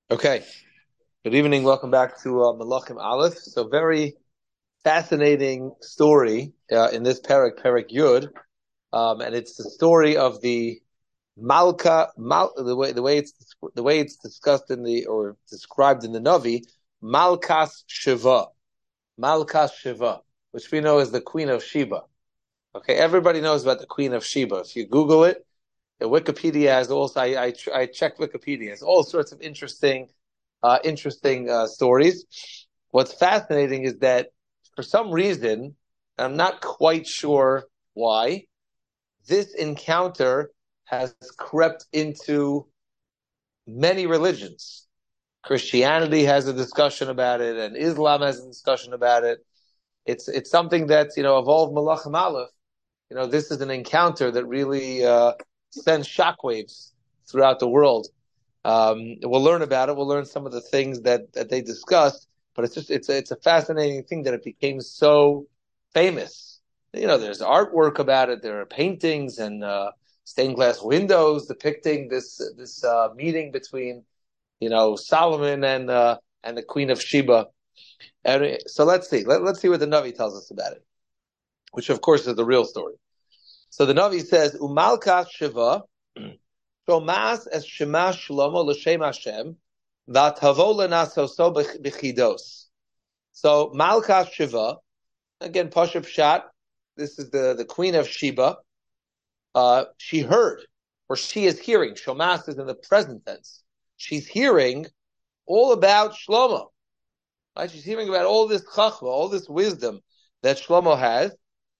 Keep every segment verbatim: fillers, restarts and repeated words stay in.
Okay. Good evening. Welcome back to uh, Malachim Aleph. So very fascinating story uh, in this parak, parak Yud, um, and it's the story of the Malka, Mal, the way the way it's the way it's discussed in the or described in the Navi, Malkas Shiva, Malkas Shiva, which we know as the Queen of Sheba. Okay, everybody knows about the Queen of Sheba. If you Google it, the Wikipedia has also I I, I checked Wikipedia, has all sorts of interesting. Uh, interesting uh, stories. What's fascinating is that for some reason, I'm not quite sure why, this encounter has crept into many religions. Christianity has a discussion about it, and Islam has a discussion about it. It's it's something that's you know evolved Malachim Aleph. You know, this is an encounter that really uh, sends shockwaves throughout the world. Um, we'll learn about it. We'll learn some of the things that, that they discussed, but it's just it's a, it's a fascinating thing that it became so famous. You know, there's artwork about it. There are paintings and uh, stained glass windows depicting this this uh, meeting between you know Solomon and uh, and the Queen of Sheba. And so let's see. Let, let's see what the Navi tells us about it, which of course is the real story. So the Navi says, "Umalka Shiva." Shomas es Shema Shlomo l'Shem Hashem v'atavo lenasoso b'chidos. So Malka Shiva, again Pashup Pshat. This is the, the Queen of Sheba. Uh, she heard, or she is hearing. Shomas is in the present tense. She's hearing all about Shlomo. Right? She's hearing about all this chachma, all this wisdom that Shlomo has.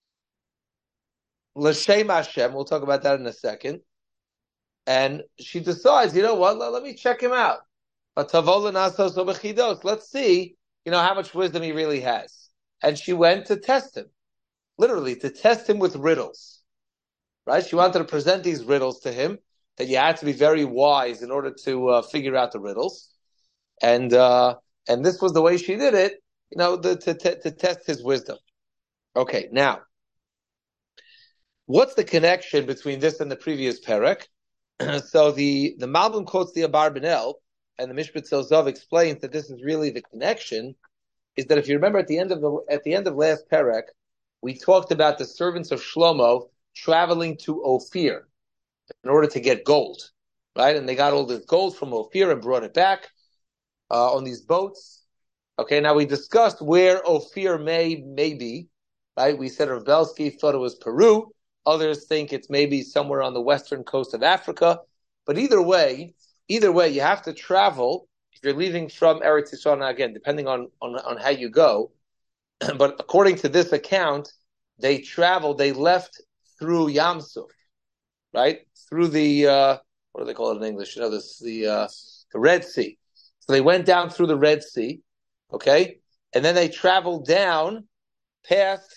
L'Shem Hashem. We'll talk about that in a second. And she decides, you know what? Let, let me check him out. Let's see, you know, how much wisdom he really has. And she went to test him, literally to test him with riddles. Right? She wanted to present these riddles to him that you had to be very wise in order to uh, figure out the riddles. And uh, and this was the way she did it, you know, the, to, to to test his wisdom. Okay, now, what's the connection between this and the previous parak? So the, the Malbim quotes the Abarbanel, and the Mishpat Zov explains that this is really the connection, is that if you remember at the end of the at the end of last parak, we talked about the servants of Shlomo traveling to Ophir in order to get gold, right? And they got all this gold from Ophir and brought it back uh, on these boats. Okay, now we discussed where Ophir may, may be, right? We said Rav Belsky thought it was Peru. Others think it's maybe somewhere on the western coast of Africa. But either way, either way, you have to travel. If you're leaving from Eretz Yisrael, again, depending on, on, on how you go. But according to this account, they traveled, they left through Yam Suf, right? Through the, uh, what do they call it in English? You know, this, the, uh, the Red Sea. So they went down through the Red Sea, okay? And then they traveled down past,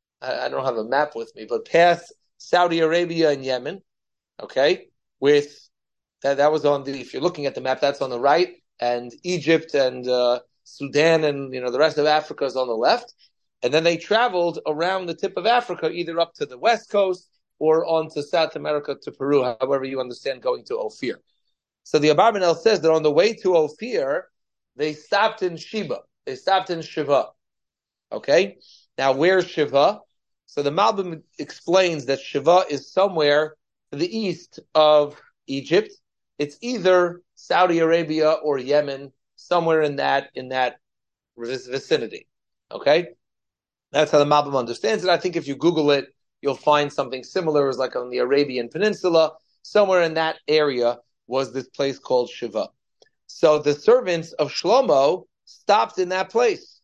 I don't have a map with me, but past Saudi Arabia and Yemen, okay, with, that, that was on the, if you're looking at the map, that's on the right, and Egypt and uh, Sudan and, you know, the rest of Africa is on the left. And then they traveled around the tip of Africa, either up to the west coast or on to South America to Peru, however you understand going to Ophir. So the Abarbanel says that on the way to Ophir, they stopped in Sheba. They stopped in Shiva, okay? Now, where's Shiva? So the Malbim explains that Shiva is somewhere to the east of Egypt. It's either Saudi Arabia or Yemen, somewhere in that in that vicinity. Okay, that's how the Malbim understands it. I think if you Google it, you'll find something similar. It's like on the Arabian Peninsula, somewhere in that area was this place called Shiva. So the servants of Shlomo stopped in that place,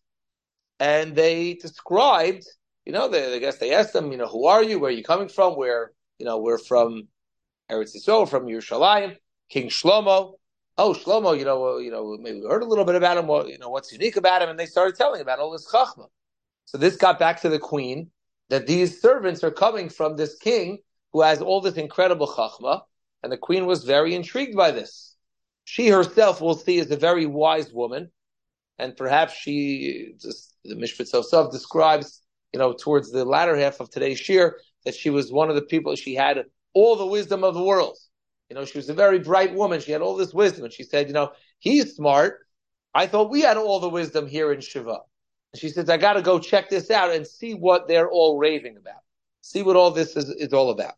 and they described. You know, they, I guess they asked them, you know, who are you? Where are you coming from? Where, you know, we're from Eretz Yisrael, from Yerushalayim, King Shlomo. Oh, Shlomo, you know, you know, maybe we heard a little bit about him. Well, you know, what's unique about him? And they started telling about all this chachma. So this got back to the queen that these servants are coming from this king who has all this incredible chachma, and the queen was very intrigued by this. She herself, we'll see, is a very wise woman, and perhaps she, just the Mishpat Zov describes, you know, towards the latter half of today's shir, that she was one of the people, she had all the wisdom of the world. You know, she was a very bright woman. She had all this wisdom. And she said, you know, he's smart. I thought we had all the wisdom here in Shiva. And she says, I got to go check this out and see what they're all raving about. See what all this is, is all about.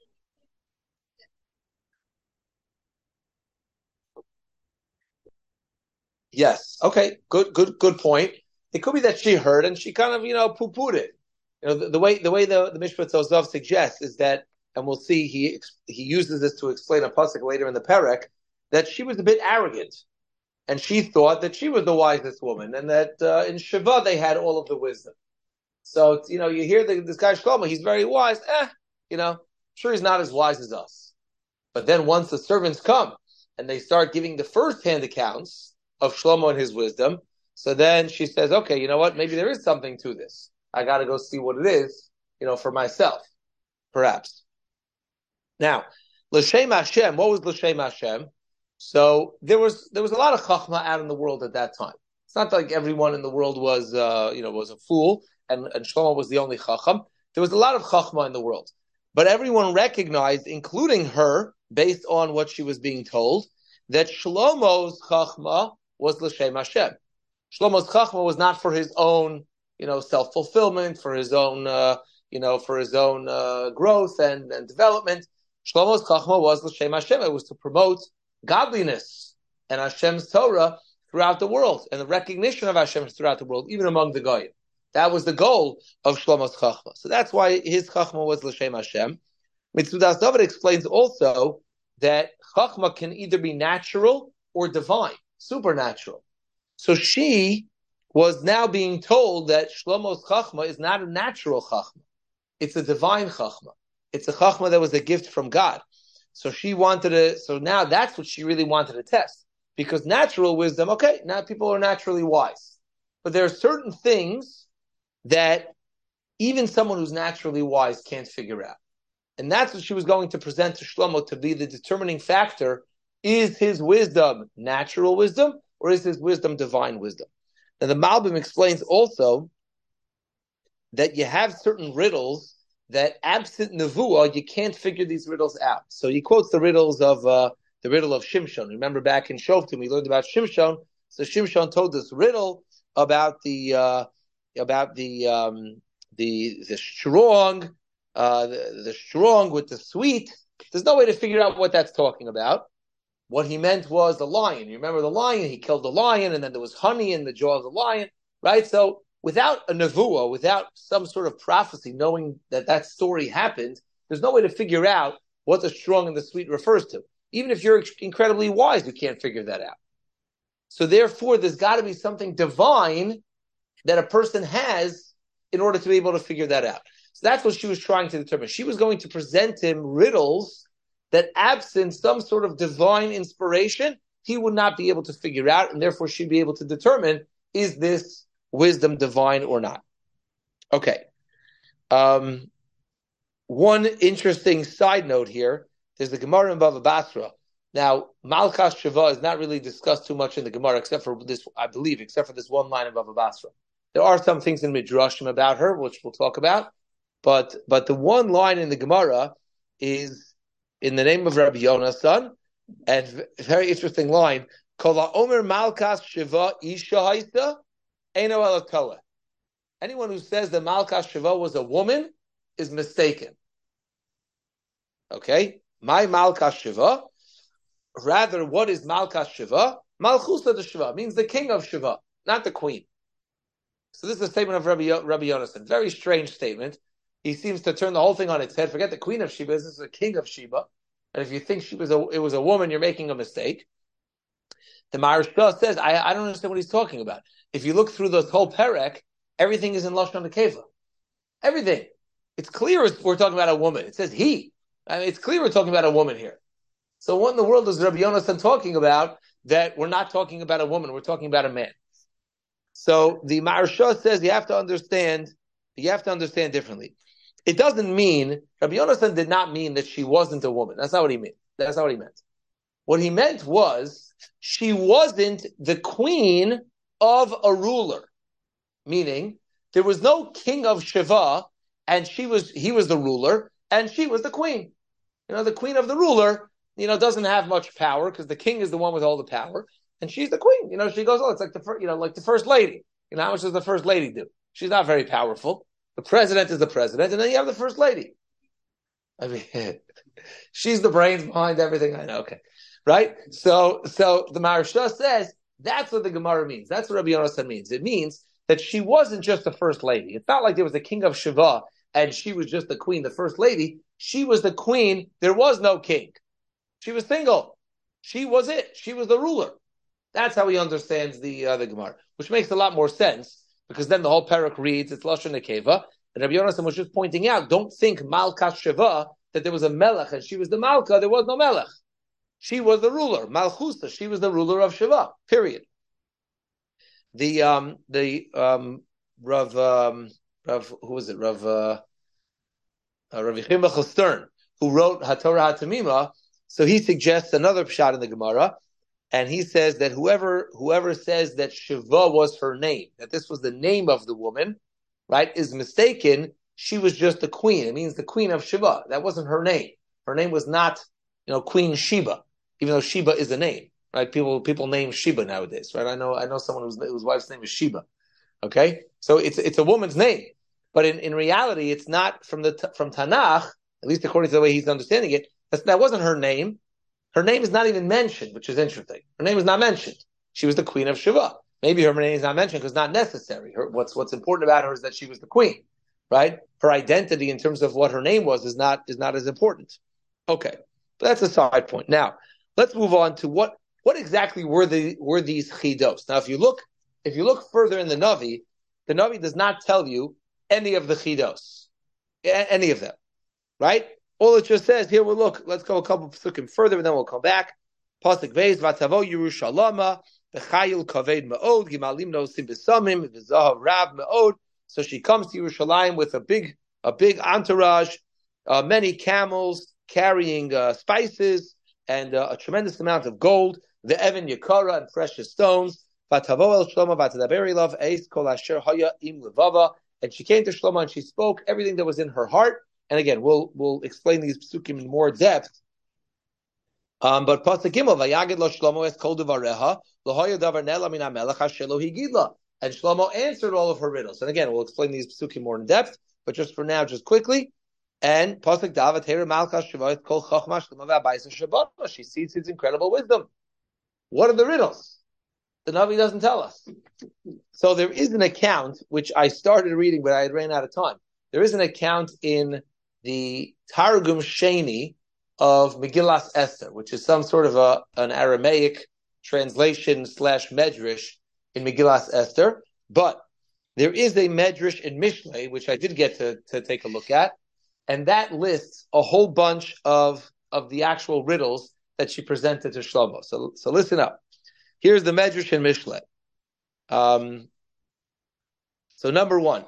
Yes. Okay. Good, good, good point. It could be that she heard and she kind of, you know, poo-pooed it. You know, the, the way, the way the, the Mishpat Zozav suggests is that, and we'll see, he, he uses this to explain a pasuk later in the Perek, that she was a bit arrogant. And she thought that she was the wisest woman and that, uh, in Shiva they had all of the wisdom. So, you know, you hear the, this guy Shlomo, he's very wise. Eh, you know, sure he's not as wise as us. But then once the servants come and they start giving the first-hand accounts of Shlomo and his wisdom, so then she says, okay, you know what? Maybe there is something to this. I got to go see what it is, you know, for myself, perhaps. Now, L'Shem Hashem, what was L'Shem Hashem? So there was there was a lot of chachma out in the world at that time. It's not like everyone in the world was, uh, you know, was a fool, and, and Shlomo was the only chacham. There was a lot of chachma in the world, but everyone recognized, including her, based on what she was being told, that Shlomo's chachma was L'Shem Hashem. Shlomo's chachma was not for his own, you know, self-fulfillment, for his own, uh, you know, for his own uh, growth and, and development. Shlomo's chachma was L'Shem Hashem. It was to promote godliness and Hashem's Torah throughout the world, and the recognition of Hashem throughout the world, even among the Goyim. That was the goal of Shlomo's chachma. So that's why his chachma was L'Shem Hashem. Mitzudas David explains also that chachma can either be natural or divine, supernatural. So she was now being told that Shlomo's chachma is not a natural chachma. It's a divine chachma. It's a chachma that was a gift from God. So she wanted to, so now that's what she really wanted to test. Because natural wisdom, okay, now people are naturally wise. But there are certain things that even someone who's naturally wise can't figure out. And that's what she was going to present to Shlomo to be the determining factor. Is his wisdom natural wisdom, or is his wisdom divine wisdom? Now the Malbim explains also that you have certain riddles that absent nevuah, you can't figure these riddles out. So he quotes the riddles of uh, the riddle of Shimshon. Remember back in Shoftim, we learned about Shimshon. So Shimshon told this riddle about the uh, about the um, the the strong, uh, the, the strong with the sweet. There's no way to figure out what that's talking about. What he meant was the lion. You remember the lion? He killed the lion, and then there was honey in the jaw of the lion, right? So without a nevuah, without some sort of prophecy, knowing that that story happened, there's no way to figure out what the strong and the sweet refers to. Even if you're incredibly wise, you can't figure that out. So therefore, there's got to be something divine that a person has in order to be able to figure that out. So that's what she was trying to determine. She was going to present him riddles that, absent some sort of divine inspiration, he would not be able to figure out, and therefore she'd be able to determine, is this wisdom divine or not? Okay. Um, one interesting side note here, there's the Gemara in Bava Basra. Now, Malchas Shiva is not really discussed too much in the Gemara, except for this, I believe, except for this one line in Bava Basra. There are some things in Midrashim about her, which we'll talk about, but but the one line in the Gemara is in the name of Rabbi Yonasan, and very interesting line, Kol ha'omer Malchas Shiva isha haisa, eino ela toa. Anyone who says that Malchas Shiva was a woman is mistaken. Okay? My Malchas Shiva. Rather, what is Malchas Shiva? Malchusa de Shiva means the king of Shiva, not the queen. So this is a statement of Rabbi, Rabbi Yonasan. Very strange statement. He seems to turn the whole thing on its head. Forget the queen of Sheba. This is the king of Sheba. And if you think she was a, it was a woman, you're making a mistake. The Maharsha says, I, I don't understand what he's talking about. If you look through this whole Perek, everything is in Lashon Nekeva. Everything. It's clear we're talking about a woman. It says he. I mean, it's clear we're talking about a woman here. So what in the world is Rabbi Yonasan talking about that we're not talking about a woman, we're talking about a man? So the Maharsha says you have to understand, you have to understand differently. It doesn't mean, Rabbi Yonasan did not mean that she wasn't a woman. That's not what he meant. That's not what he meant. What he meant was, she wasn't the queen of a ruler. Meaning, there was no king of Shiva, and she was, he was the ruler, and she was the queen. You know, the queen of the ruler you know, doesn't have much power because the king is the one with all the power, and she's the queen. You know, she goes, oh, it's like the first, you know, like the first lady. You know, how much does the first lady do? She's not very powerful. The president is the president, and then you have the first lady. I mean, she's the brains behind everything. I know. Okay, right? So, so the Maharsha says that's what the Gemara means. That's what Rabbi Yonasan means. It means that she wasn't just the first lady. It's not like there was a king of Shiva and she was just the queen, the first lady. She was the queen. There was no king. She was single. She was it. She was the ruler. That's how he understands the uh, the Gemara, which makes a lot more sense because then the whole parak reads it's Lashon Nekeva. And Rabbi Yonasan was just pointing out, don't think Malka Shiva, that there was a Melech and she was the Malka. There was no Melech. She was the ruler. Malchusa. She was the ruler of Shiva. Period. The um the um Rav um Rav who was it Rav uh, uh, Rav Yechim Bechel Stern, who wrote HaTorah HaTamima. So he suggests another pshat in the Gemara, and he says that whoever whoever says that Shiva was her name, that this was the name of the woman, right, is mistaken. She was just the queen. It means the queen of Shiva. That wasn't her name. Her name was not, you know, Queen Sheba, even though Sheba is a name, right? People people name Sheba nowadays, right? I know I know someone whose, whose wife's name is Sheba. Okay, so it's it's a woman's name, but in, in reality, it's not from the from Tanakh, at least according to the way he's understanding it. That's, that wasn't her name. Her name is not even mentioned, which is interesting. Her name is not mentioned. She was the queen of Shiva. Maybe her name is not mentioned because it's not necessary. Her, what's what's important about her is that she was the queen, right? Her identity in terms of what her name was is not is not as important. Okay, but that's a side point. Now let's move on to what what exactly were the were these chidos. Now, if you look if you look further in the Navi, the Navi does not tell you any of the chidos, any of them, right? All it just says here. We'll look. Let's go a couple of psukim further, and then we'll come back. Pasuk Beis Vatavo Yerushalama B'Chayil Kaved Me'od Gimalim Nosim B'Samim V'Zahav Rav Me'od. So she comes to Yerushalayim with a big a big entourage, uh, many camels carrying uh, spices and uh, a tremendous amount of gold, the Evan Yakara and precious stones. Vatavo El Shlomo Vatadaber Elav Eis Kol Asher Haya Im Levava. And she came to Shlomo and she spoke everything that was in her heart. And again, we'll we'll explain these psukim in more depth. Um, but Pasuk Gimel, Vayagid lo Shlomo es kol devareha, lohoya davar nela min hamelech hashelo higidla. And Shlomo answered all of her riddles. And again, we'll explain these psukim more in depth, but just for now, just quickly. And Pasuk Davat Hera Malka Shavoth Kol Chachma Shlomo V'Abayis Shabbat. She sees his incredible wisdom. What are the riddles? The Navi doesn't tell us. So there is an account which I started reading, but I had ran out of time. There is an account in the Targum Sheni of Megillas Esther, which is some sort of a an Aramaic translation slash medrash in Megillas Esther. But there is a medrash in Mishlei, which I did get to, to take a look at, and that lists a whole bunch of, of the actual riddles that she presented to Shlomo. So, so listen up. Here's the medrash in Mishlei. Um, so number one.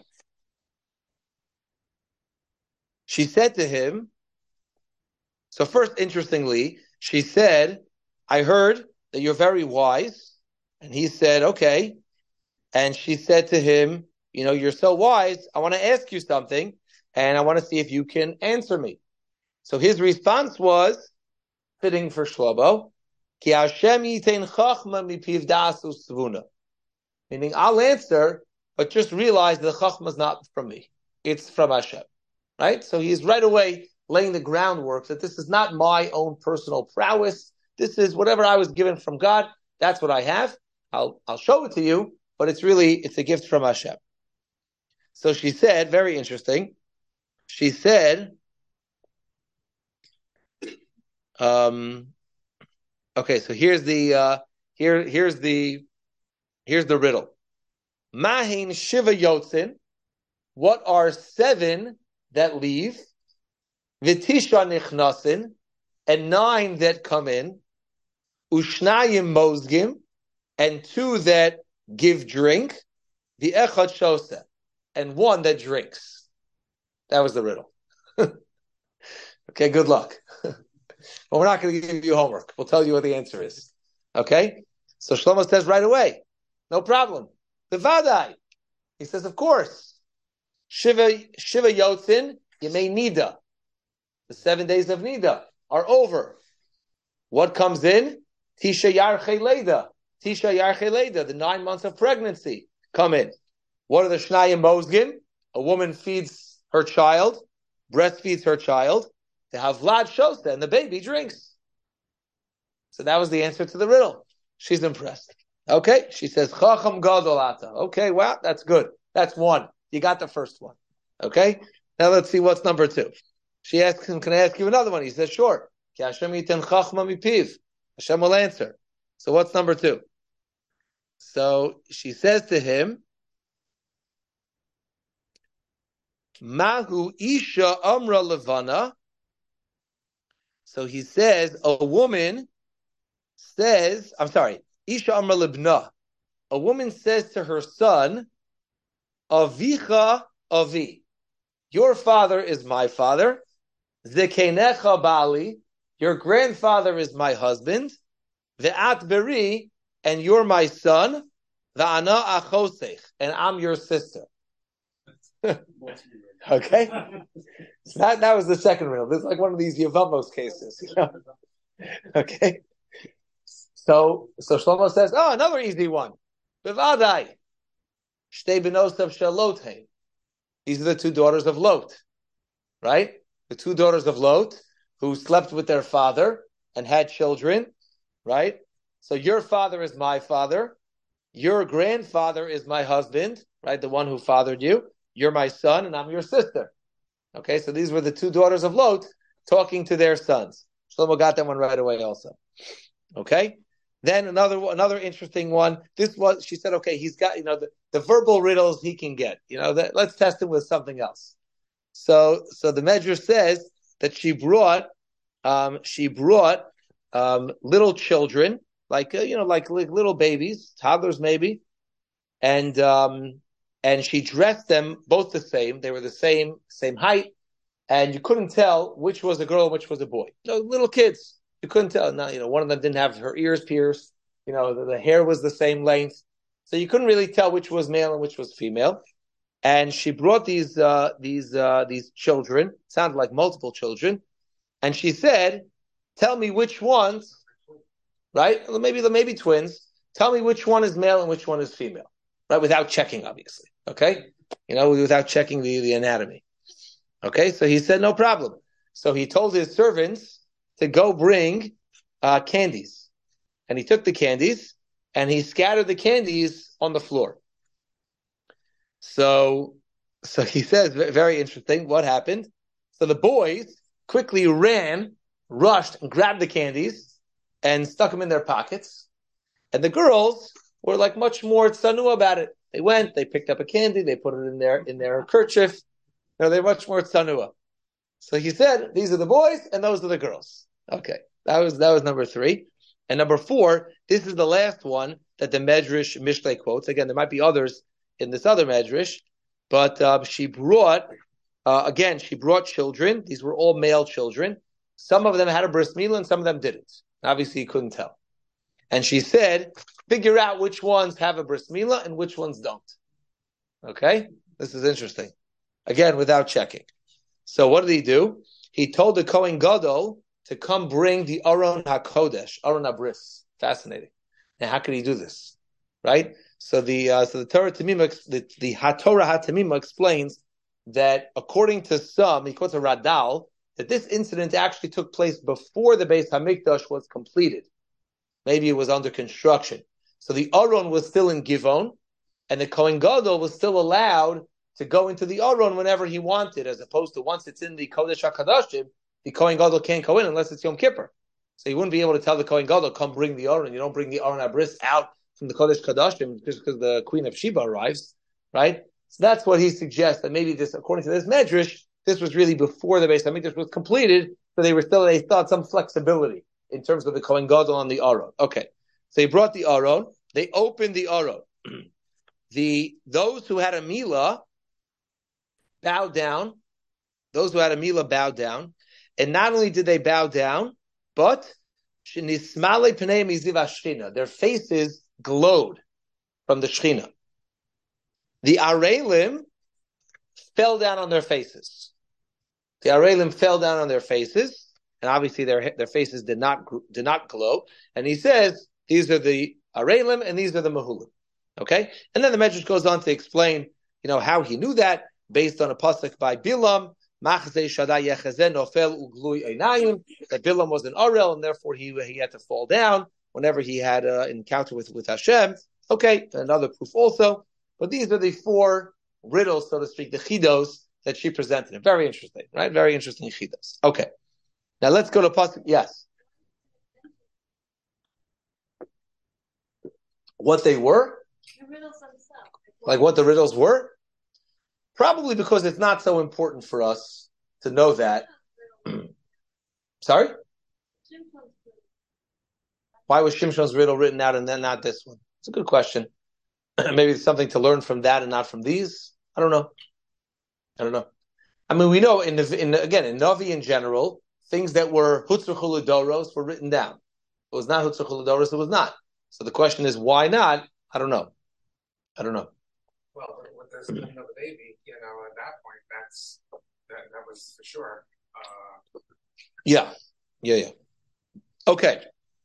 She said to him, so first, interestingly, she said, I heard that you're very wise. And he said, okay. And she said to him, you know, you're so wise. I want to ask you something, and I want to see if you can answer me. So his response was, fitting for Shlomo, Ki Hashem yitein chachma mipiv da'asu svuna. Meaning, I'll answer, but just realize the chachma is not from me. It's from Hashem. Right? So he's right away laying the groundwork that this is not my own personal prowess. This is whatever I was given from God. That's what I have. I'll I'll show it to you, but it's really, it's a gift from Hashem. So she said, very interesting. She said, um, okay, so here's the, uh, here, here's the, here's the riddle. Mahin Shiva Yotzin. What are seven that leave? V'tisha nichnasin, and nine that come in. Ushnayim mozgim, and two that give drink. The echad shosa, and one that drinks. That was the riddle. Okay, good luck. But we're not going to give you homework. We'll tell you what the answer is. Okay? So Shlomo says right away, no problem. The Vadai. He says, of course. Shiva, Shiva Yotzin, Yemei Nida. The seven days of Nida are over. What comes in? Tisha Yarche Leda. Tisha Yarche Leda, the nine months of pregnancy, come in. What are the Shnayim Mozgim? A woman feeds her child, breastfeeds her child. The Havlad shows that, and the baby drinks. So that was the answer to the riddle. She's impressed. Okay, she says, Chacham Gadolata. Okay, well, that's good. That's one. You got the first one. Okay, now let's see what's number two. She asks him, can I ask you another one? He says, sure. Ki Hashem yiten chachma mipiv. Hashem will answer. So what's number two? So she says to him, Mahu Isha Amra Levana. So he says, a woman says, I'm sorry, Isha Amra Libna. A woman says to her son, Avicha Avi. Your father is my father. Zekenecha Bali. Your grandfather is my husband. Ve'at Beri. And you're my son. Ve'ana Achosech. And I'm your sister. Okay? So that, that was the second riddle. This is like one of these Yevamos cases. You know? Okay? So, so Shlomo says, oh, another easy one. Bevadai. Shtei benosav shalothe. These are the two daughters of Lot. Right? The two daughters of Lot who slept with their father and had children. Right? So your father is my father. Your grandfather is my husband. Right? The one who fathered you. You're my son and I'm your sister. Okay? So these were the two daughters of Lot talking to their sons. Shlomo got that one right away also. Okay? Then another another interesting one. This was, she said, okay, he's got, you know, the, the verbal riddles he can get. You know, that, let's test him with something else. So so the Medrash says that she brought um, she brought um, little children, like uh, you know, like, like little babies, toddlers maybe, and um, and she dressed them both the same. They were the same same height, and you couldn't tell which was a girl and which was a boy. No, little kids. You couldn't tell. Now, you know, one of them didn't have her ears pierced. You know, the, the hair was the same length. So you couldn't really tell which was male and which was female. And she brought these, uh, these, uh, these children, sounded like multiple children. And she said, tell me which ones, right? Maybe, maybe twins. Tell me which one is male and which one is female, right? Without checking, obviously. Okay. You know, without checking the, the anatomy. Okay. So he said, no problem. So he told his servants to go bring uh, candies. And he took the candies and he scattered the candies on the floor. So, so he says, very interesting, what happened? So the boys quickly ran, rushed, and grabbed the candies and stuck them in their pockets. And the girls were like much more tzanu about it. They went, they picked up a candy, they put it in their, in their kerchief. You know, they're much more tzanua. So he said, these are the boys and those are the girls. Okay, that was that was number three. And number four, this is the last one that the Medrash Mishlei quotes. Again, there might be others in this other Medrash, but uh, she brought, uh, again, she brought children. These were all male children. Some of them had a bris milah and some of them didn't. Obviously, you couldn't tell. And she said, figure out which ones have a bris milah and which ones don't. Okay? This is interesting. Again, without checking. So what did he do? He told the Kohen Gadol to come bring the Aron HaKodesh, Aron HaBris. Fascinating. Now, how could he do this? Right? So the uh, so the Torah Tamima, the, the HaTorah HaTamima explains that according to some, he quotes a Radal, that this incident actually took place before the Beis HaMikdash was completed. Maybe it was under construction. So the Aron was still in Givon, and the Kohen Gadol was still allowed to go into the Aron whenever he wanted, as opposed to once it's in the Kodesh HaKadoshim, the Kohen Gadol can't go in unless it's Yom Kippur. So you wouldn't be able to tell the Kohen Gadol, come bring the Aron. You don't bring the Aron HaBris out from the Kodesh Kadashim just because the Queen of Sheba arrives, right? So that's what he suggests, that maybe this, according to this Medrash, this was really before the Beis HaMikdash was completed, so they were still, they thought some flexibility in terms of the Kohen Gadol on the Aron. Okay. So he brought the Aron, they opened the Aron. the, those who had a Milah bowed down, those who had a Milah bowed down, and not only did they bow down, but their faces glowed from the Shechina. The Arelim fell down on their faces. The Arelim fell down on their faces, and obviously their their faces did not did not glow. And he says these are the arelim and these are the mahulim. Okay, and then the Medrash goes on to explain, you know, how he knew that based on a pasuk by Bilam. That Bilam was an Arel, and therefore he he had to fall down whenever he had an encounter with, with Hashem. Okay, another proof also. But these are the four riddles, so to speak, the chidos that she presented. Very interesting, right? Very interesting chidos. Okay, now let's go to pasuk. Yes, what they were, the riddles themselves, like what the riddles were. Probably because it's not so important for us to know that. Sorry? Why was Shimshon's riddle written out and then not this one? It's a good question. Maybe it's something to learn from that and not from these. I don't know. I don't know. I mean, we know in the, in the, again in Navi in general, things that were Hutzrachul Doros were written down. If it was not Hutzrachul Doros, it was not. So the question is, why not? I don't know. I don't know. Well, with the spinning of the baby, you know, at that point, that's that, that was for sure. Uh... Yeah, yeah, yeah. Okay.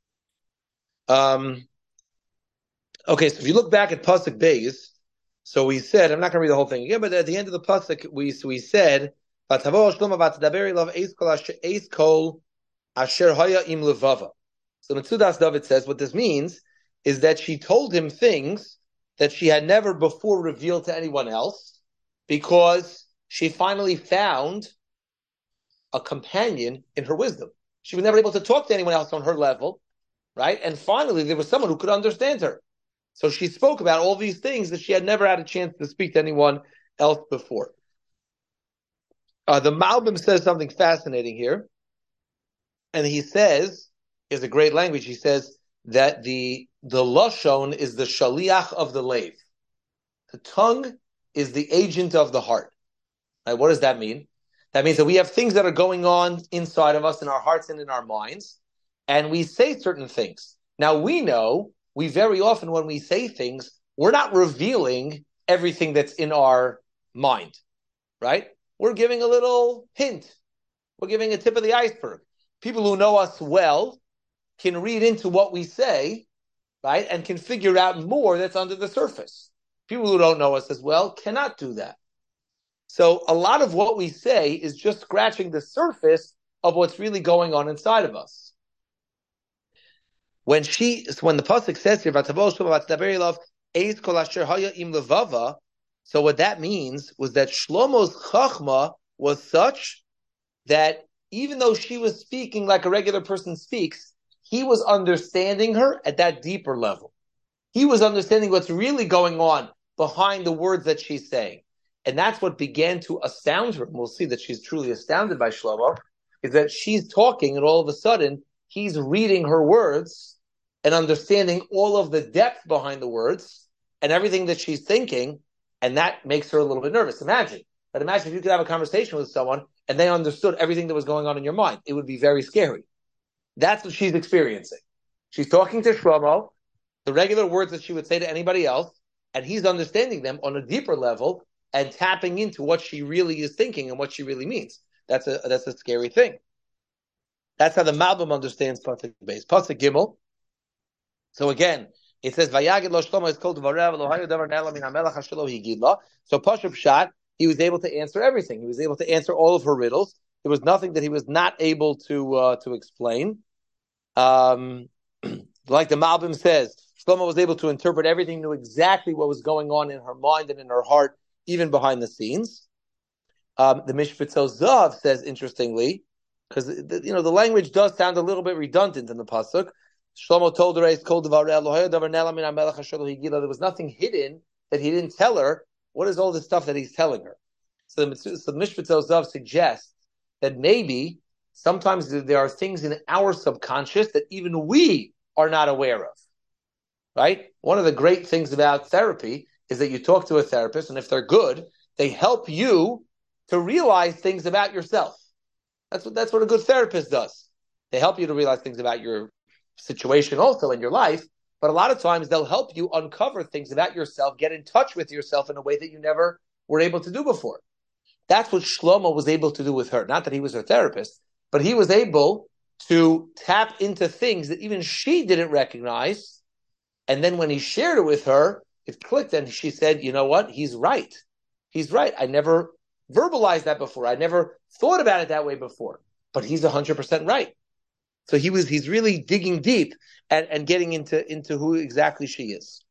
Um. Okay, so if you look back at pasuk Beis, so we said, I'm not going to read the whole thing again, but at the end of the pasuk, we so we said, "Vatavo Shlomo vatdaber love eis kol eis kol asher haya im levava." So Metzudas David says what this means is that she told him things that she had never before revealed to anyone else, because she finally found a companion in her wisdom. She was never able to talk to anyone else on her level, right? And finally, there was someone who could understand her. So she spoke about all these things that she had never had a chance to speak to anyone else before. Uh, the Malbim says something fascinating here. And he says, is a great language, he says that the the lashon is the shaliach of the leiv. The tongue is the agent of the heart. Right, what does that mean? That means that we have things that are going on inside of us, in our hearts and in our minds, and we say certain things. Now we know, we very often when we say things, we're not revealing everything that's in our mind, right? We're giving a little hint. We're giving a tip of the iceberg. People who know us well can read into what we say, right, and can figure out more that's under the surface. People who don't know us as well cannot do that. So a lot of what we say is just scratching the surface of what's really going on inside of us. When she, when the pasuk says here, so what that means was that Shlomo's chachma was such that even though she was speaking like a regular person speaks, he was understanding her at that deeper level. He was understanding what's really going on behind the words that she's saying. And that's what began to astound her. And we'll see that she's truly astounded by Shlomo, is that she's talking and all of a sudden he's reading her words and understanding all of the depth behind the words and everything that she's thinking. And that makes her a little bit nervous. Imagine, but imagine if you could have a conversation with someone and they understood everything that was going on in your mind. It would be very scary. That's what she's experiencing. She's talking to Shlomo, the regular words that she would say to anybody else, and he's understanding them on a deeper level and tapping into what she really is thinking and what she really means. That's a that's a scary thing. That's how the Malbim understands Pasuk Beis. Pasuk Gimel. So again, it says Vayagid lo Shlomo is called Varav lo hayu davar ne'ela min hamelach hashelo higid lo. So Pashup Shat, he was able to answer everything. He was able to answer all of her riddles. There was nothing that he was not able to uh, to explain. Um, like the Malbim says, Shlomo was able to interpret everything, knew exactly what was going on in her mind and in her heart, even behind the scenes. Um, the Mishpitzo Zav says, interestingly, because you know the language does sound a little bit redundant in the pasuk. Shlomo told her, there was nothing hidden that he didn't tell her. What is all this stuff that he's telling her? So the, so the Mishpitzo Zav suggests that maybe sometimes there are things in our subconscious that even we are not aware of. Right? One of the great things about therapy is that you talk to a therapist, and if they're good, they help you to realize things about yourself. That's what that's what a good therapist does. They help you to realize things about your situation also in your life, but a lot of times they'll help you uncover things about yourself, get in touch with yourself in a way that you never were able to do before. That's what Shlomo was able to do with her. Not that he was her therapist, but he was able to tap into things that even she didn't recognize. And then when he shared it with her, it clicked, and she said, you know what? He's right. He's right. I never verbalized that before. I never thought about it that way before. But he's one hundred percent right. So he was, he's really digging deep and, and getting into, into who exactly she is.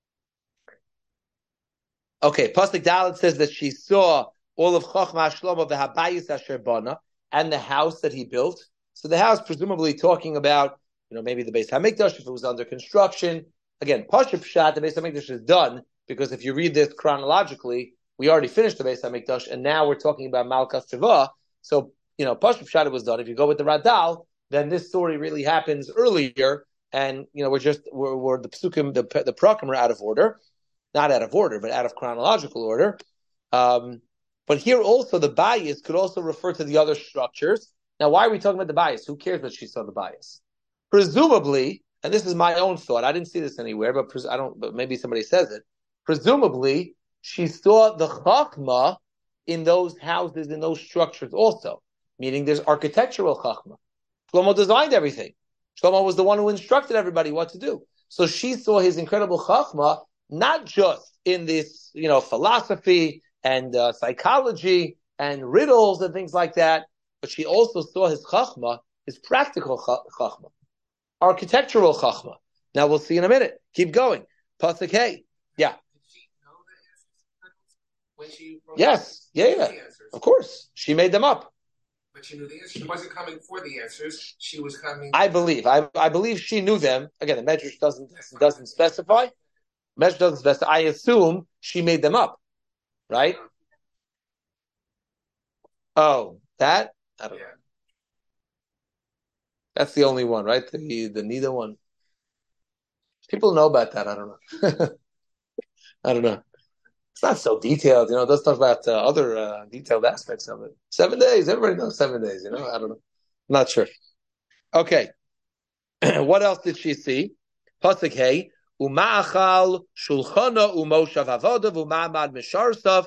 Okay, Pasuk Dalet says that she saw all of Chochmah Shlomo v'habayis asher bana, and the house that he built. So the house, presumably talking about, you know, maybe the Beis Hamikdash, if it was under construction. Again, Pashup Pshat, the Beis Hamikdash is done, because if you read this chronologically, we already finished the Beis Hamikdash, and now we're talking about Malkas Teva. So, you know, Pashup Pshat was done. If you go with the Radal, then this story really happens earlier, and, you know, we're just, we're, we're the Psukim, the, the Prakim are out of order. Not out of order, but out of chronological order. Um, but here also, the bias could also refer to the other structures. Now, why are we talking about the bias? Who cares that she saw the bias? Presumably, and this is my own thought, I didn't see this anywhere, but pres- I don't. But maybe somebody says it. Presumably, she saw the chachma in those houses, in those structures also. Meaning, there's architectural chachma. Shlomo designed everything. Shlomo was the one who instructed everybody what to do. So she saw his incredible chachma, not just in this, you know, philosophy and uh, psychology and riddles and things like that, but she also saw his chachma, his practical chachma, architectural chachma. Now we'll see in a minute. Keep going. Pasuk Hey. Yeah. Did she know the answers when she wrote Yes. Yeah, yeah. Of course. She made them up. But she knew the answers. She wasn't coming for the answers. She was coming. I believe. I I believe she knew them. Again, the Medrash doesn't doesn't specify. Medrash doesn't specify. I assume she made them up, right? Oh, that I don't Yeah. know. That's the only one, right? The the neither one. People know about that. I don't know. I don't know. It's not so detailed, you know. It does talk about uh, other uh, detailed aspects of it. Seven days. Everybody knows seven days. You know. I don't know. I'm not sure. Okay. What else did she see? Pasuk Hey. Uma'achal shulchana umoshav avoda v'uma'amad misharsav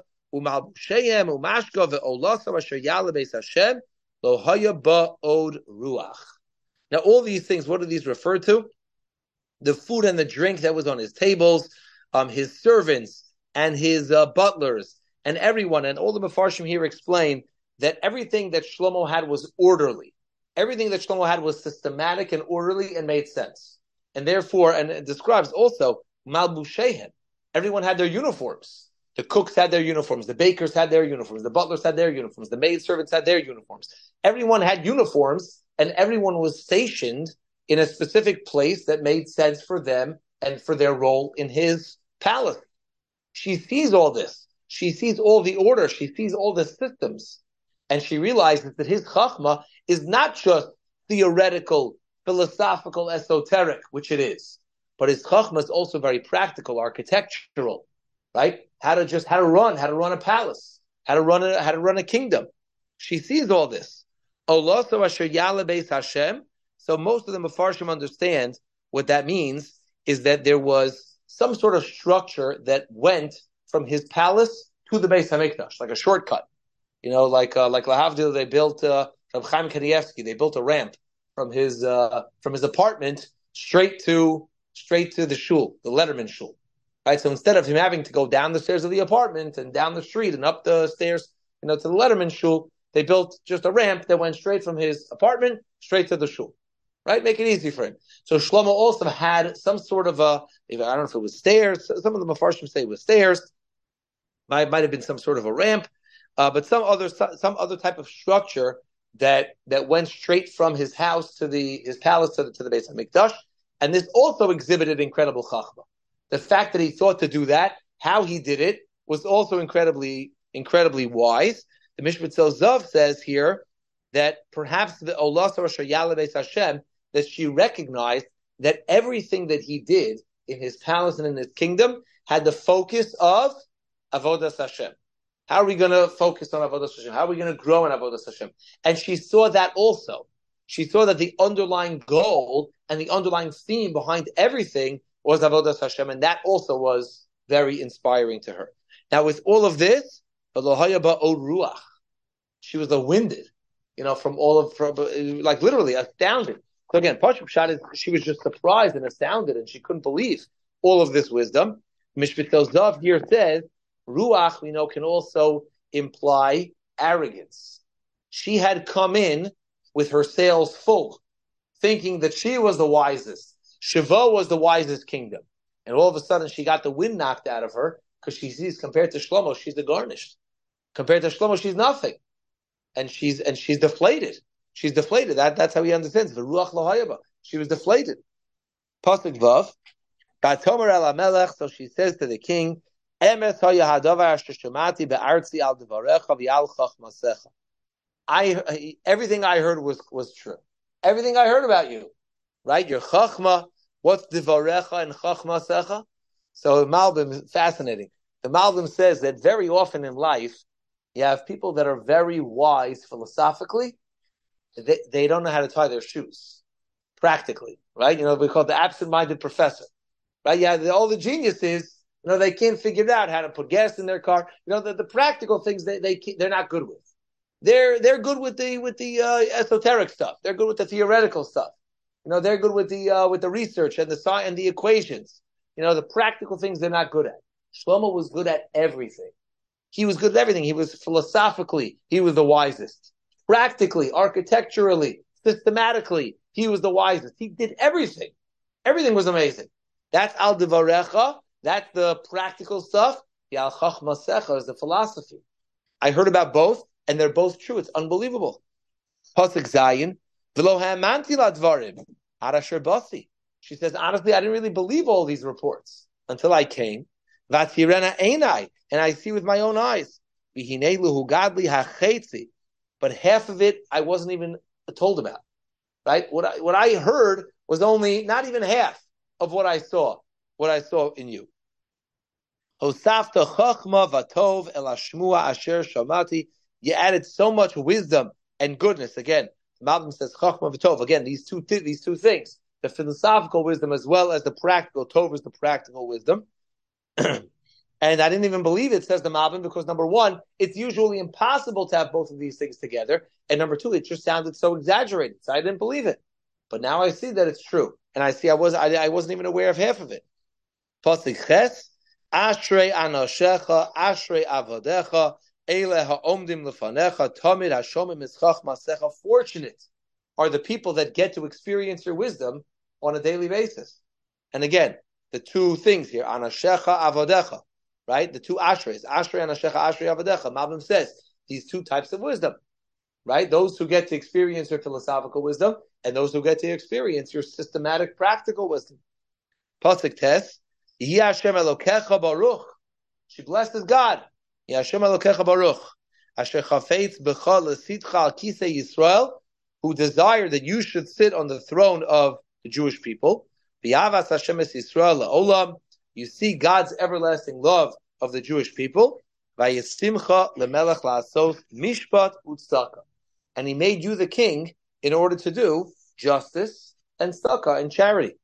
uma'al umashka ve'olasav asher yala beis Hashem lo haya ba'od ruach. Now, all these things, what do these refer to? The food and the drink that was on his tables, um, his servants and his uh, butlers and everyone, and all the Mefarshim here explain that everything that Shlomo had was orderly. Everything that Shlomo had was systematic and orderly and made sense. And therefore, and it describes also, Malbushehem. Everyone had their uniforms. The cooks had their uniforms. The bakers had their uniforms. The butlers had their uniforms. The maidservants had their uniforms. Everyone had uniforms, and everyone was stationed in a specific place that made sense for them and for their role in his palace. She sees all this. She sees all the order. She sees all the systems. And she realizes that his chachma is not just theoretical, philosophical, esoteric, which it is, but his chachma is also very practical, architectural, right? How to just how to run, how to run a palace, how to run a how to run a kingdom. She sees all this. Olaso asher yala beis Hashem. So most of the Mefarshim understand what that means is that there was some sort of structure that went from his palace to the Beis Hamikdash, like a shortcut. You know, like uh, like Lahavdil, they built uh, from Chaim Kanievsky, they built a ramp from his uh, from his apartment straight to straight to the shul, the Letterman shul. Right. So instead of him having to go down the stairs of the apartment and down the street and up the stairs, you know, to the Letterman shul, they built just a ramp that went straight from his apartment straight to the shul. Right, make it easy for him. So Shlomo also had some sort of a, I don't know if it was stairs. Some of the Mefarshim say it was stairs. Might might have been some sort of a ramp, uh, but some other some other type of structure that that went straight from his house to the his palace to the to the Beis Hamikdash, and this also exhibited incredible chachma. The fact that he thought to do that, how he did it, was also incredibly incredibly wise. The Mishpat Zav says here that perhaps the Olas Rosh Yala Beis Hashem, that she recognized that everything that he did in his palace and in his kingdom had the focus of Avodas Hashem. How are we going to focus on Avodas Hashem? How are we going to grow in Avodas Hashem? And she saw that also. She saw that the underlying goal and the underlying theme behind everything was Avodas Hashem, and that also was very inspiring to her. Now, with all of this, she was a winded. you know, from all of, from, like literally astounded. So again, Pashup Shad is, she was just surprised and astounded, and she couldn't believe all of this wisdom. Mishpit Zav here says, Ruach, we know, can also imply arrogance. She had come in with her sails full, thinking that she was the wisest. Shiva was the wisest kingdom. And all of a sudden, she got the wind knocked out of her, because she sees, compared to Shlomo, she's the garnished. Compared to Shlomo, she's nothing. And she's and she's deflated. She's deflated. That, that's how he understands. The Ruach Lohayaba. She was deflated. Pasuk Vav. Batomer el HaMelech, so she says to the king, Emes haya hadavar asher shemati be'artzi al devarecha v'al chachmasecha. I everything I heard was was true. Everything I heard about you, right? Your chachma. What's devarecha and chachmasecha? So the Malbim, fascinating. The Malbim says that very often in life, you have people that are very wise philosophically. They, they don't know how to tie their shoes, practically, right? You know, we call it the absent-minded professor, right? Yeah, the, all the geniuses, you know, they can't figure out how to put gas in their car. You know, the, the practical things they they they're not good with. They're they're good with the with the uh, esoteric stuff. They're good with the theoretical stuff. You know, they're good with the uh, with the research and the science and the equations. You know, the practical things they're not good at. Shlomo was good at everything. He was good at everything. He was philosophically, he was the wisest. Practically, architecturally, systematically, he was the wisest. He did everything. Everything was amazing. That's al devarecha. That's the practical stuff. The al chachmasecha is the philosophy. I heard about both, and they're both true. It's unbelievable. Pasuk Zayin, v'lo ha'amanti ladvarim ad asher basi. She says, honestly, I didn't really believe all these reports until I came. Vatirena einai, and I see with my own eyes. V'hinei luhu gadli hachetzi. But half of it I wasn't even told about. Right? What I, what I heard was only not even half of what I saw, what I saw in you. Hosafta chachma vatov el hashmua asher shamati. You added so much wisdom and goodness. Again, the Malbim says chachma vatov. Again, these two th- these two things, the philosophical wisdom as well as the practical. Tov is the practical wisdom. And I didn't even believe it, says the Malbim, because number one, it's usually impossible to have both of these things together. And number two, it just sounded so exaggerated. So I didn't believe it. But now I see that it's true. And I see I was I, I wasn't even aware of half of it. Pasuk Ches, Ashrei anoshecha, Ashrei avodecha, Eile ha'omdim lefanecha, Tamid hashomim mischach masecha. Fortunate are the people that get to experience your wisdom on a daily basis. And again, the two things here, Anashecha avodecha. Right? The two ashreys, ashrei anashecha, ashrei avadecha. Malbim says these two types of wisdom, right? Those who get to experience your philosophical wisdom and those who get to experience your systematic practical wisdom. Pasuk Tes, Yehi Hashem Elokecha Baruch. She blesses God. Yehi Hashem Elokecha Baruch. Asher chafetz b'cha l'sitcha al kisei Yisrael, who desire that you should sit on the throne of the Jewish people. V'yavas Hashem es Yisrael le'olam. You see God's everlasting love of the Jewish people. Vayesimcha lemelech la'asos mishpat u'tzedakah. And he made you the king in order to do justice and tzedakah and charity.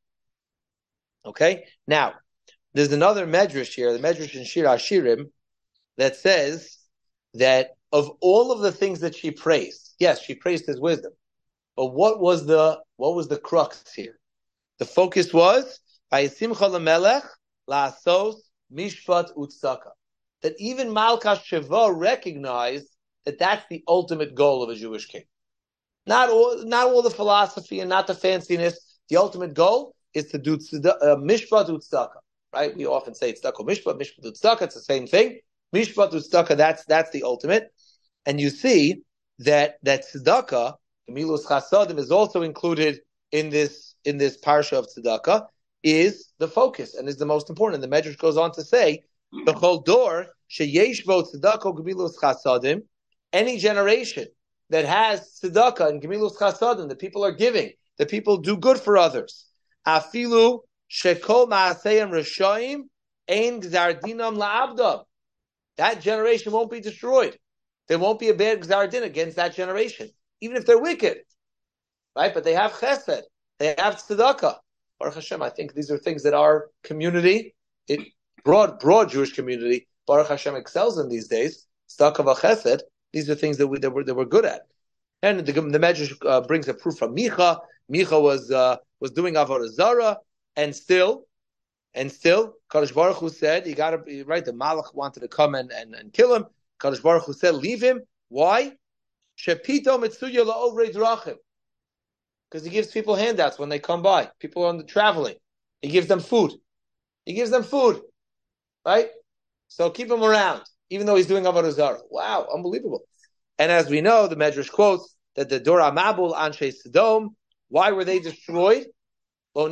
Okay? Now, there's another medrash here, the medrash in Shir HaShirim, that says that of all of the things that she praised, yes, she praised his wisdom, but what was the what was the crux here? The focus was Vayesimcha lemelech la'asos mishpat u'tzedakah. That even Malkas Sheva recognized that that's the ultimate goal of a Jewish king. Not all, not all the philosophy and not the fanciness. The ultimate goal is to do tzedakah, uh, mishpat u'tzedakah. Right? We often say tzedakah mishpat, mishpat u'tzedakah. It's the same thing. Mishpat u'tzedakah. That's that's the ultimate. And you see that that tzedakah, Gemilus Chasadim, is also included in this in this parsha of tzedakah. Is the focus and is the most important. And the Medrash goes on to say, the whole door, sheyesh bo tzedakah gemilus chasadim, any generation that has tzedakah and gemilus chasadim, the people are giving, the people do good for others. Afilu shekol maaseyim reshoim ein gzar dinam la'abdam. That generation won't be destroyed. There won't be a bad gzar din against that generation, even if they're wicked, right? But they have chesed, they have tzedakah. Baruch Hashem, I think these are things that our community, it broad, broad Jewish community, Baruch Hashem excels in these days. Tzedakah v'chesed, these are things that we that we're, that we're good at. And the, the Medrash uh, brings a proof from Micha. Micha was uh, was doing Avodah Zarah, and still, and still, Kadosh Baruch Hu said, "You got to right." The Malach wanted to come and, and, and kill him. Kadosh Baruch Hu said, "Leave him." Why? Shepito mitzuya la'ovrei drachim. Because he gives people handouts when they come by. People on the traveling, he gives them food. He gives them food, right? So keep him around, even though he's doing Avodah Zarah. Wow, unbelievable. And as we know, the Medrash quotes that the Dora Mabul Anshe Sodom, why were they destroyed? They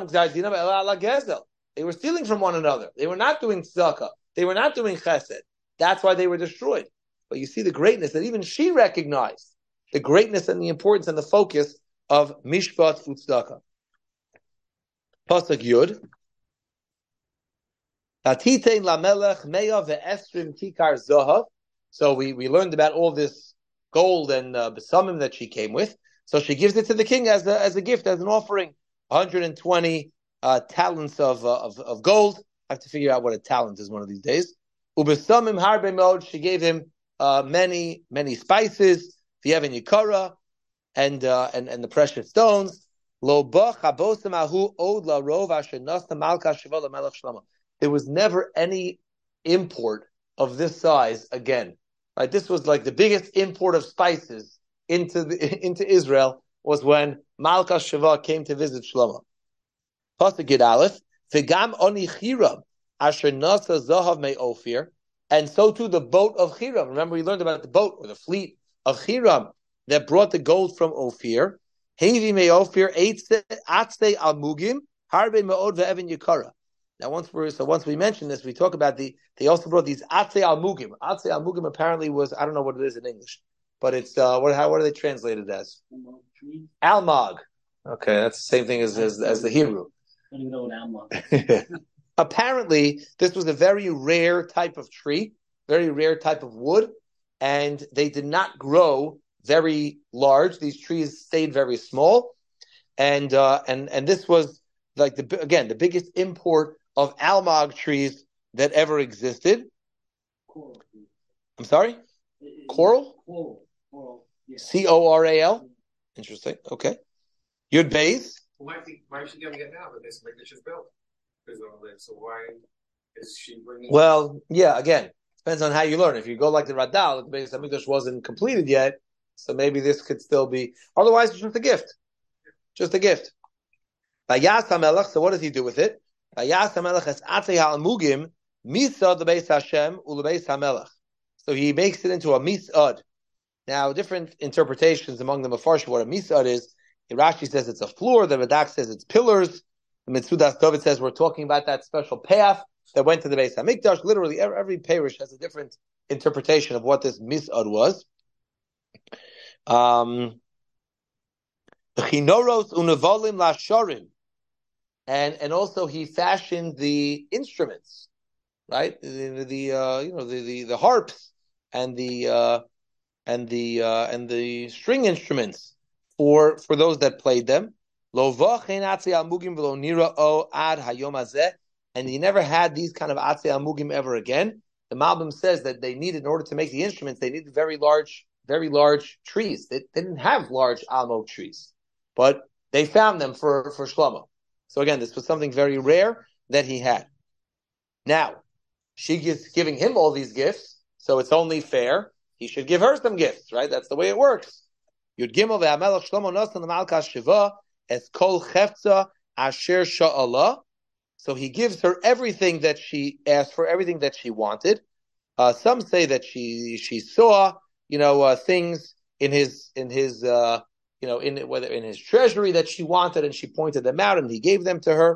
were stealing from one another. They were not doing tzedakah. They were not doing chesed. That's why they were destroyed. But you see the greatness that even she recognized, the greatness and the importance and the focus of mishpat u'tzedakah. Pasuk Yud. Atitein lamelech meya ve'esrim tikar zohav. So we, we learned about all this gold and uh, besamim that she came with. So she gives it to the king as a, as a gift, as an offering. one hundred twenty uh, talents of, uh, of of gold. I have to figure out what a talent is one of these days. Ubesamim harbe mod. She gave him uh, many many spices. V'yevin yikara and uh, and and the precious stones. Lo ba chabosam ahu od la rov asher nasta malka shiva lamelech Shlomo. There was never any import of this size again. Right, this was like the biggest import of spices into the, into Israel was when Malka Shiva came to visit Shlomo. Pasuk Yud Aleph, v'gam oni Chiram asher nasa zahav me Ophir, and so too the boat of Chiram. Remember, we learned about the boat or the fleet of Chiram that brought the gold from Ophir. Hevi me Ophir atzei almugim harbe meod ve'evin yikara. Now, once we so once we mention this, we talk about the. They also brought these atzei almugim. Atzei almugim apparently was, I don't know what it is in English, but it's uh, what how what are they translated as? Almog. Okay, that's the same thing as as, as the Hebrew. I don't even know what almog is. Apparently, this was a very rare type of tree, very rare type of wood, and they did not grow very large. These trees stayed very small, and uh, and and this was like the again the biggest import of almog trees that ever existed. Coral. I'm sorry? Coral? Coral. Coral. Yeah. C O R A L? Interesting. Okay. Yud Beis? Why, why is she giving it now? But this Mikdash is built. So why is she bringing? Well, yeah, again, depends on how you learn. If you go like the Radal, the Beis Hamikdash wasn't completed yet, so maybe this could still be. Otherwise, it's just a gift. Just a gift. Vayas HaMelech, so what does he do with it? Vayas HaMelech es atzei ha'almugim misad lebeis Hashem ulebeis HaMelech. So he makes it into a misad. Now, different interpretations among the Mefarshim what a misad is. Rashi says it's a floor. The Radak says it's pillars. The Mitzudas David says we're talking about that special path that went to the Beis Hamikdash. Literally, every, every parish has a different interpretation of what this misad was. Um, Chinoros unevolim lashorim. And and also he fashioned the instruments, right? The, the uh, you know the, the, the harps and the uh, and the uh, and the string instruments for for those that played them. And he never had these kind of atzei almugim ever again. The Malbim says that they needed, in order to make the instruments, they needed very large, very large trees. They, they didn't have large almog trees, but they found them for for Shlomo. So again, this was something very rare that he had. Now, she is giving him all these gifts, so it's only fair he should give her some gifts, right? That's the way it works. Yud Gimel ve'amelech Shlomo nosan l'malka shiva es kol chefza asher sha'ala. So he gives her everything that she asked for, everything that she wanted. Uh, some say that she she saw, you know, uh, things in his in his. Uh, You know, in whether in his treasury that she wanted, and she pointed them out, and he gave them to her.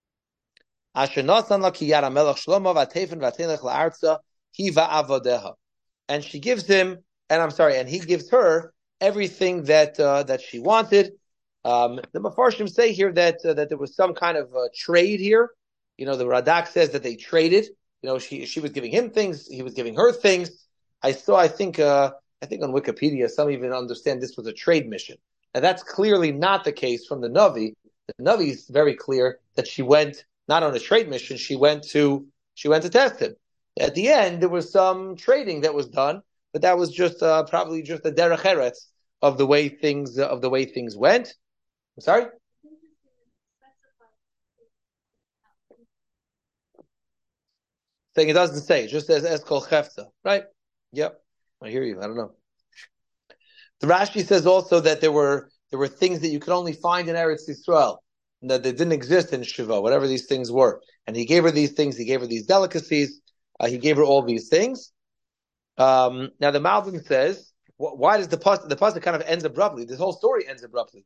And she gives him, and I'm sorry, and he gives her everything that uh, that she wanted. Um, the Mefarshim say here that uh, that there was some kind of uh, trade here. You know, the Radak says that they traded. You know, she she was giving him things, he was giving her things. I saw, I think. Uh, I think on Wikipedia, some even understand this was a trade mission. And that's clearly not the case from the Navi. The Navi is very clear that she went not on a trade mission, she went to she went to test him. At the end, there was some trading that was done, but that was just uh, probably just a derech eretz of the way things uh, of the way things went. I'm sorry. Saying it doesn't say, it just says Eskol Chefza, right? Yep, I hear you. I don't know. The Rashi says also that there were there were things that you could only find in Eretz Yisrael, and that they didn't exist in Shiva, whatever these things were. And he gave her these things. He gave her these delicacies. Uh, he gave her all these things. Um, now the Malbim says, wh- why does the pasuk, the pasuk kind of ends abruptly? This whole story ends abruptly.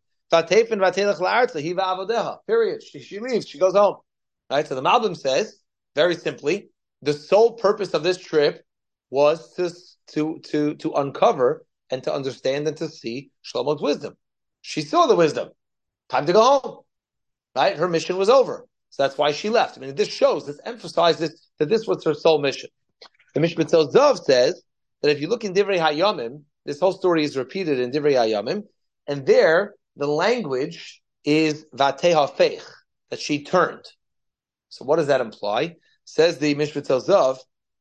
Period. She, she leaves. She goes home. Right. So the Malbim says very simply, the sole purpose of this trip was to to to to uncover and to understand and to see Shlomo's wisdom. She saw the wisdom. Time to go home. Right? Her mission was over. So that's why she left. I mean, this shows, this emphasizes that this was her sole mission. The Mishpat Zov says that if you look in Divrei Hayamim, this whole story is repeated in Divrei Hayamim, and there the language is Vatei Hafeich, that she turned. So what does that imply? Says the Mishpat Zov,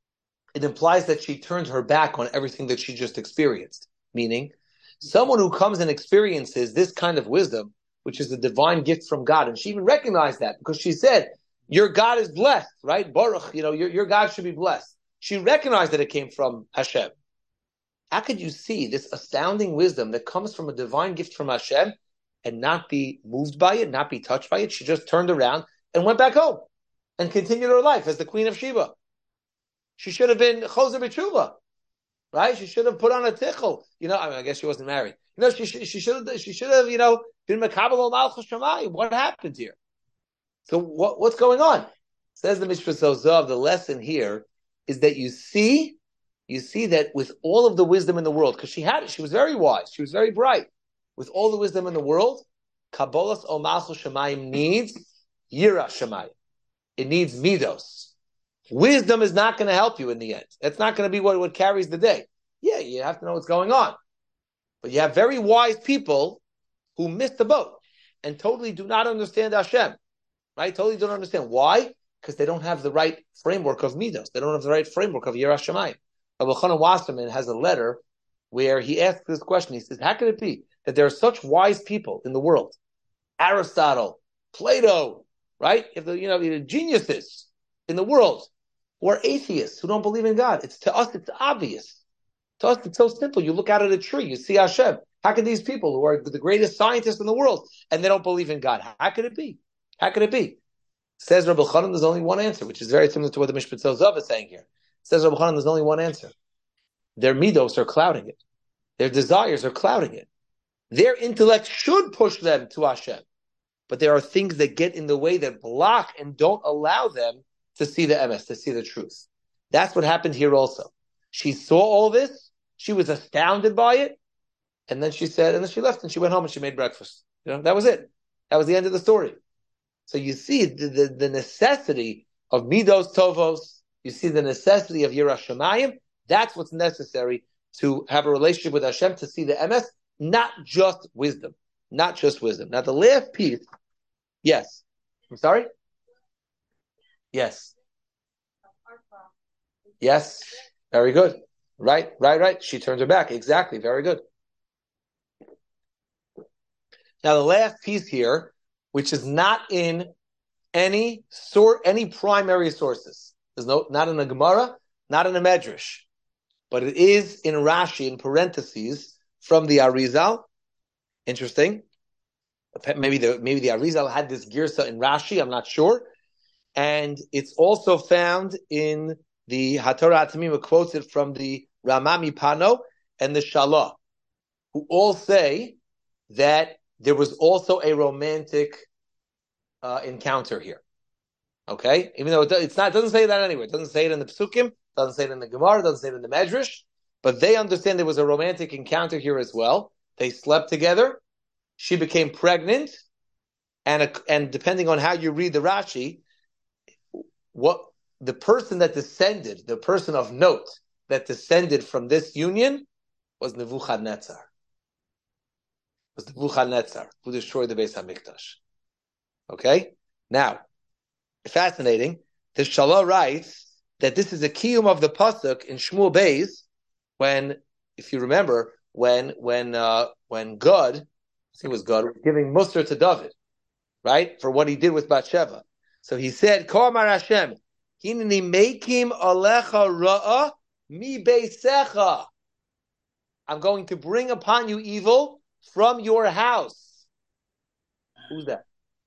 it implies that she turned her back on everything that she just experienced. Meaning, someone who comes and experiences this kind of wisdom, which is a divine gift from God, and she even recognized that because she said, your God is blessed, right? Baruch, you know, your, your God should be blessed. She recognized that it came from Hashem. How could you see this astounding wisdom that comes from a divine gift from Hashem and not be moved by it, not be touched by it? She just turned around and went back home and continued her life as the Queen of Sheba. She should have been Choser B'Tshuva, right? She should have put on a tichel. You know, I mean, I guess she wasn't married. You know, she, she, she should have, she should have, you know, been Mekabel Ol Malchus Shamayim. What happened here? So what, what's going on? Says the Mishpat Zov, the lesson here is that you see, you see that with all of the wisdom in the world, because she had it, she was very wise, she was very bright. With all the wisdom in the world, Kabbalas Ol Malchus Shamayim needs Yira Shamayim. It needs Midos. Wisdom is not going to help you in the end. That's not going to be what, what carries the day. Yeah, you have to know what's going on. But you have very wise people who miss the boat and totally do not understand Hashem. Right? Totally don't understand. Why? Because they don't have the right framework of Midos. They don't have the right framework of Yirah Shamayim. Rabbi Chanan Wasserman has a letter where he asks this question. He says, how could it be that there are such wise people in the world? Aristotle, Plato, right? If the, you know, the geniuses in the world who are atheists, who don't believe in God. It's to us, it's obvious. To us, it's so simple. You look out at a tree, you see Hashem. How could these people who are the greatest scientists in the world and they don't believe in God? How could it be? How could it be? Says Rabbi Chanan, there's only one answer, which is very similar to what the Mishpat Zov is saying here. Says Rabbi Chanan, there's only one answer. Their midos are clouding it. Their desires are clouding it. Their intellect should push them to Hashem. But there are things that get in the way that block and don't allow them to see the emes, to see the truth. That's what happened here also. She saw all this. She was astounded by it. And then she said, and then she left and she went home and she made breakfast. You know, that was it. That was the end of the story. So you see the, the, the necessity of midos tovos. You see the necessity of Yirah Shamayim. That's what's necessary to have a relationship with Hashem, to see the emes, not just wisdom. Not just wisdom. Now the last piece, yes. I'm sorry? Yes. Yes. Very good. Right, right, right. She turns her back. Exactly. Very good. Now the last piece here, which is not in any sort, any primary sources. There's no, not in a Gemara, not in a Medrash, but it is in Rashi in parentheses from the Arizal. Interesting. Maybe the maybe the Arizal had this girsa in Rashi. I'm not sure. And it's also found in the HaTorah Tamima, quotes it from the Ramami Pano and the Shalah, who all say that there was also a romantic uh, encounter here. Okay? Even though it, it's not, it doesn't say that anywhere. It doesn't say it in the Psukim, doesn't say it in the Gemara, doesn't say it in the Medrash, but they understand there was a romantic encounter here as well. They slept together. She became pregnant, and a, and depending on how you read the Rashi, what the person that descended, the person of note that descended from this union was Nebuchadnezzar. Was Nebuchadnezzar, who destroyed the Beis HaMikdash. Okay? Now, fascinating, the Shalah writes that this is a kiyum of the pasuk in Shmuel Beis, when, if you remember, when when uh, when God, I think it was God, was giving Musar to David, right, for what he did with Bathsheba. So he said, "Ko amar Hashem, hineni mekim alecha ra'a mi beisecha." I'm going to bring upon you evil from your house. Who's that?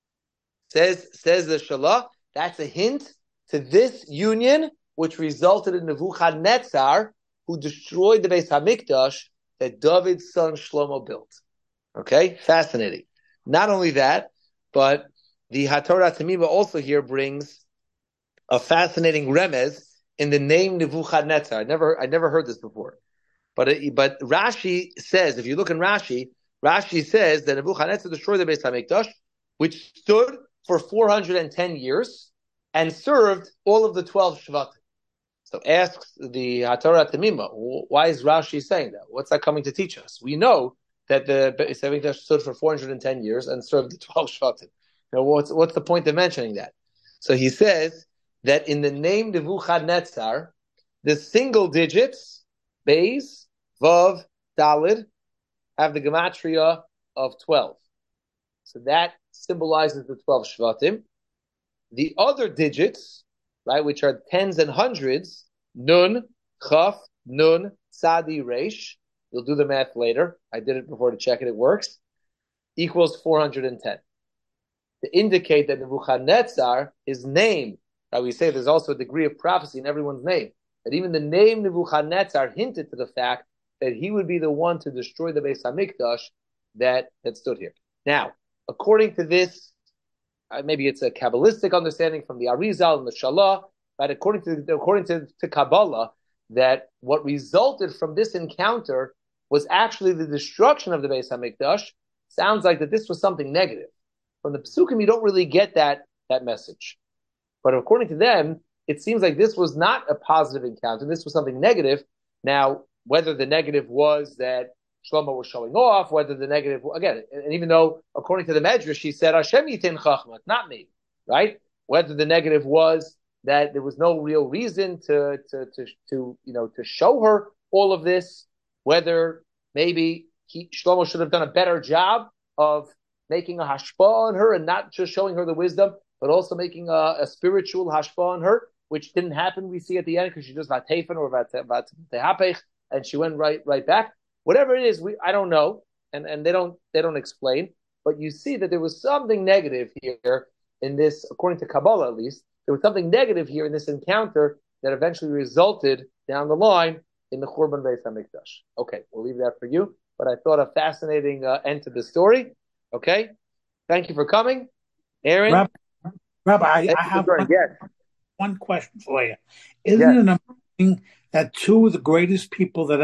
Says says the Shalah. That's a hint to this union, which resulted in Nebuchadnezzar, who destroyed the Beis Hamikdash that David's son Shlomo built. Okay, fascinating. Not only that, but the HaTorah Tamima also here brings a fascinating remez in the name Nebuchadnezzar. I never, I never heard this before, but it, but Rashi says, if you look in Rashi, Rashi says that Nebuchadnezzar destroyed the Beis Hamikdash, which stood for four hundred ten years and served all of the twelve Shvatim. So asks the HaTorah Tamima, why is Rashi saying that? What's that coming to teach us? We know that the Beis Hamikdash stood for four hundred ten years and served the twelve Shvatim. Now, what's, what's the point of mentioning that? So he says that in the name Nebuchadnezzar, the single digits, Beis, Vav, Dalid, have the gematria of twelve. So that symbolizes the twelve Shvatim. The other digits, right, which are tens and hundreds, Nun, Chaf, Nun, Sadi, Reish, you'll do the math later. I did it before to check it, it works, equals four hundred ten. To indicate that Nebuchadnezzar, his name, right, we say there's also a degree of prophecy in everyone's name, that even the name Nebuchadnezzar hinted to the fact that he would be the one to destroy the Beis Hamikdash that, that stood here. Now, according to this, uh, maybe it's a Kabbalistic understanding from the Arizal and the Shalah, but according to according to, to Kabbalah, that what resulted from this encounter was actually the destruction of the Beis Hamikdash. Sounds like that this was something negative. From the Pesukim, you don't really get that, that message. But according to them, it seems like this was not a positive encounter. This was something negative. Now, whether the negative was that Shlomo was showing off, whether the negative, again, and even though, according to the Medrash, he said, Hashem yitin chachma, not me, right? Whether the negative was that there was no real reason to, to, to, to you know, to show her all of this, whether maybe he, Shlomo should have done a better job of making a hashpah on her and not just showing her the wisdom, but also making a, a spiritual hashpah on her, which didn't happen, we see at the end, because she just vatefen or vatehapech, and she went right right back. Whatever it is, we I don't know, and, and they don't they don't explain, but you see that there was something negative here in this, according to Kabbalah at least, there was something negative here in this encounter that eventually resulted down the line in the Churban Beis Hamikdash. Okay, we'll leave that for you, but I thought a fascinating uh, end to the story. Okay, thank you for coming, Aaron. Rabbi, Rabbi I, I have one, yes. one question for you. Isn't yes. it amazing that two of the greatest people that